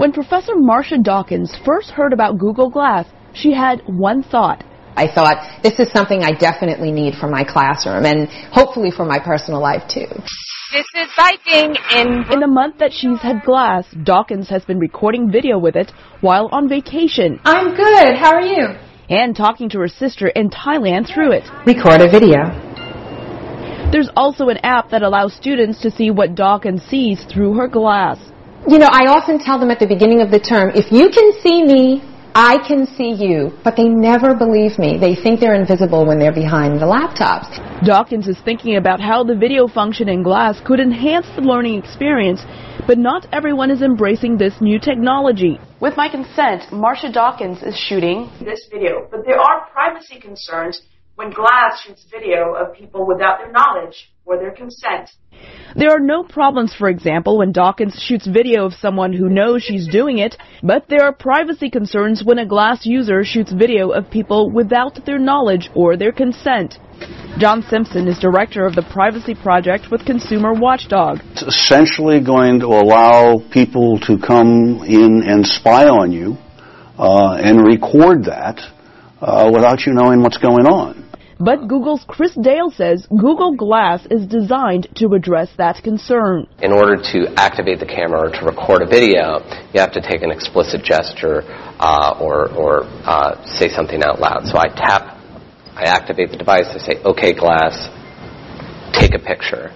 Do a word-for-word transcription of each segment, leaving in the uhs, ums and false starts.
When Professor Marcia Dawkins first heard about Google Glass, she had one thought. I thought, this is something I definitely need for my classroom and hopefully for my personal life, too. This is Viking in... In the month that she's had Glass, Dawkins has been recording video with it while on vacation. I'm good. How are you? And talking to her sister in Thailand through it. Record a video. There's also an app that allows students to see what Dawkins sees through her glass. You know, I often tell them at the beginning of the term, if you can see me, I can see you, but they never believe me. They think they're invisible when they're behind the laptops. Dawkins is thinking about how the video function in Glass could enhance the learning experience, but not everyone is embracing this new technology. With my consent, Marcia Dawkins is shooting this video, but there are privacy concerns when Glass shoots video of people without their knowledge or their consent. There are no problems, for example, when Dawkins shoots video of someone who knows she's doing it, but there are privacy concerns when a Glass user shoots video of people without their knowledge or their consent. John Simpson is director of the Privacy Project with Consumer Watchdog. It's essentially going to allow people to come in and spy on you uh, and record that uh, without you knowing what's going on. But Google's Chris Dale says Google Glass is designed to address that concern. In order to activate the camera or to record a video, you have to take an explicit gesture uh, or, or uh, say something out loud. So I tap, I activate the device, I say, OK, Glass, take a picture.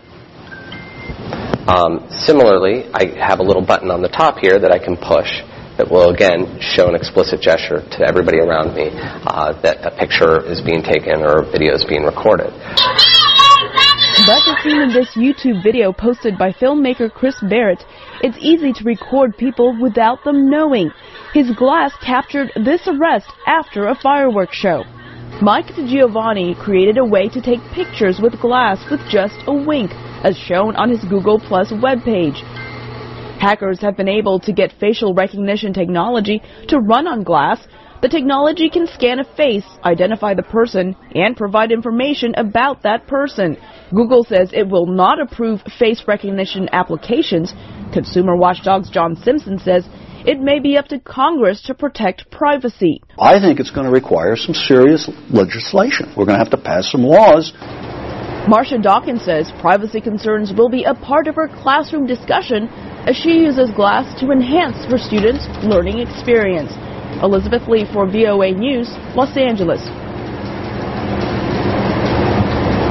Um, similarly, I have a little button on the top here that I can push that will, again, show an explicit gesture to everybody around me uh, that a picture is being taken or a video is being recorded. But as seen in this YouTube video posted by filmmaker Chris Barrett, it's easy to record people without them knowing. His Glass captured this arrest after a fireworks show. Mike DiGiovanni created a way to take pictures with Glass with just a wink, as shown on his Google Plus webpage. Hackers have been able to get facial recognition technology to run on Glass. The technology can scan a face, identify the person, and provide information about that person. Google says it will not approve face recognition applications. Consumer Watchdog's John Simpson says it may be up to Congress to protect privacy. I think it's going to require some serious legislation. We're going to have to pass some laws. Marcia Dawkins says privacy concerns will be a part of her classroom discussion as she uses Glass to enhance her students' learning experience. Elizabeth Lee for V O A News, Los Angeles.